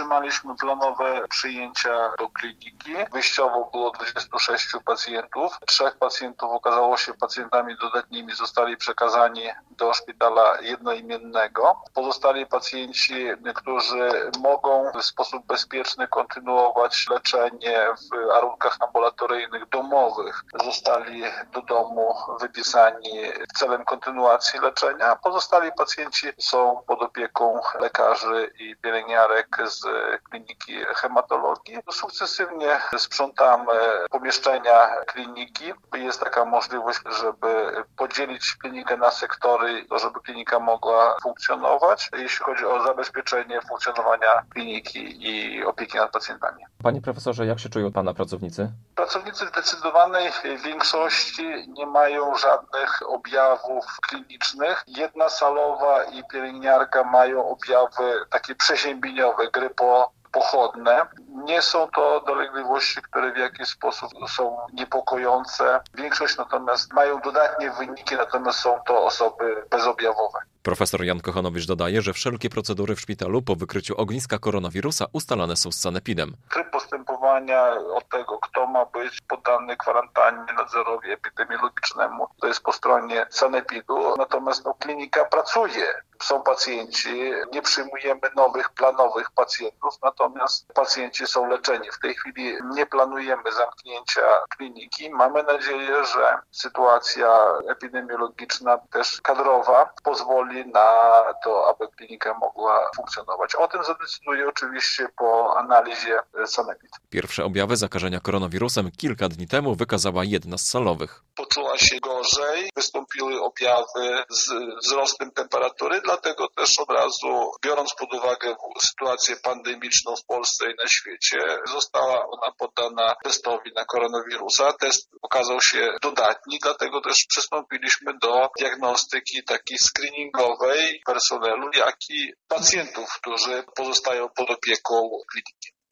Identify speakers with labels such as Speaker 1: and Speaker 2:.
Speaker 1: otrzymaliśmy planowe przyjęcia do kliniki. Wyjściowo było 26 pacjentów. 3 pacjentów okazało się pacjentami dodatnimi, zostali przekazani do szpitala jednoimiennego. Pozostali pacjenci, którzy mogą w sposób bezpieczny kontynuować leczenie w warunkach ambulatoryjnych, domowych, zostali do domu wypisani celem kontynuacji leczenia. Pozostali pacjenci są pod opieką lekarzy i pielęgniarek z kliniki hematologii. Sukcesywnie sprzątamy pomieszczenia kliniki. Jest taka możliwość, żeby podzielić klinikę na sektory, żeby klinika mogła funkcjonować, jeśli chodzi o zabezpieczenie funkcjonowania kliniki i opieki nad pacjentami.
Speaker 2: Panie profesorze, jak się czują Pana pracownicy?
Speaker 1: Pracownicy w zdecydowanej większości nie mają żadnych objawów klinicznych. Jedna salowa i pielęgniarka mają objawy takie przeziębieniowe, grypopochodne. Nie są to dolegliwości, które w jakiś sposób są niepokojące. Większość natomiast mają dodatnie wyniki, natomiast są to osoby bezobjawowe.
Speaker 2: Profesor Jan Kochanowicz dodaje, że wszelkie procedury w szpitalu po wykryciu ogniska koronawirusa ustalane są z sanepidem.
Speaker 1: Tryb postępowania od tego, kto ma być poddany kwarantannie, nadzorowi epidemiologicznemu, to jest po stronie sanepidu. Natomiast klinika pracuje. Są pacjenci, nie przyjmujemy nowych, planowych pacjentów, natomiast pacjenci są leczeni. W tej chwili nie planujemy zamknięcia kliniki. Mamy nadzieję, że sytuacja epidemiologiczna, też kadrowa, pozwoli na to, aby klinika mogła funkcjonować. O tym zadecyduje oczywiście po analizie sanepid.
Speaker 2: Pierwsze objawy zakażenia koronawirusem kilka dni temu wykazała jedna z salowych.
Speaker 1: Poczuła się gorzej, wystąpiły objawy z wzrostem temperatury, dlatego też od razu, biorąc pod uwagę sytuację pandemiczną w Polsce i na świecie, została ona poddana testowi na koronawirusa. Test okazał się dodatni, dlatego też przystąpiliśmy do diagnostyki takiej screeningowej personelu, jak i pacjentów, którzy pozostają pod opieką kliniki.